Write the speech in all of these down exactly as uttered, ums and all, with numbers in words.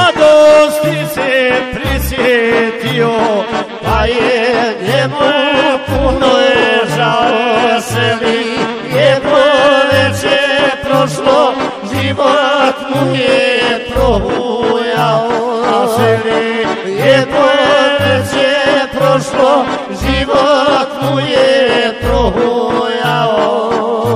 mladosti se prisjetio, pa je njemu puno je žao seli. Jedno veče prošlo, život mu je probujao seli. Jedno veče prošlo, život mu je probujao.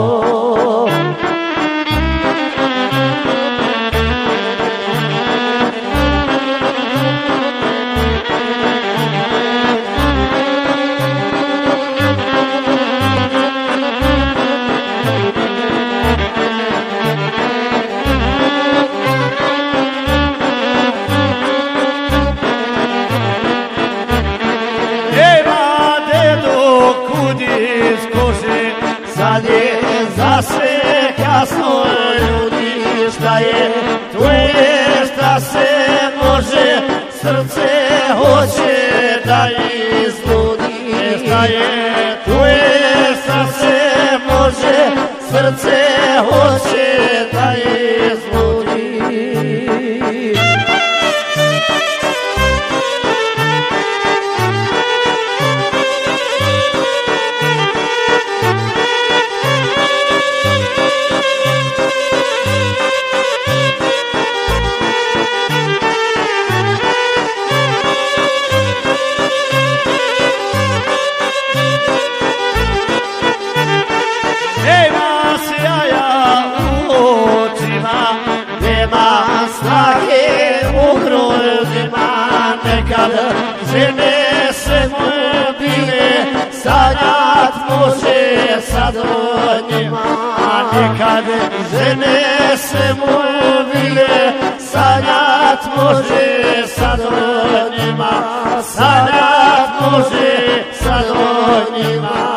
Sad je za sve kasno, ljudi, šta je, to je šta se može, srce hoće da izludi. Šta je, to je šta se može, srce hoće da izludi. Nekad žene se mobile, sanjat može sad o njima. Nekad žene se mobile, sanjat može sad o njima. Sanjat može sad o njima.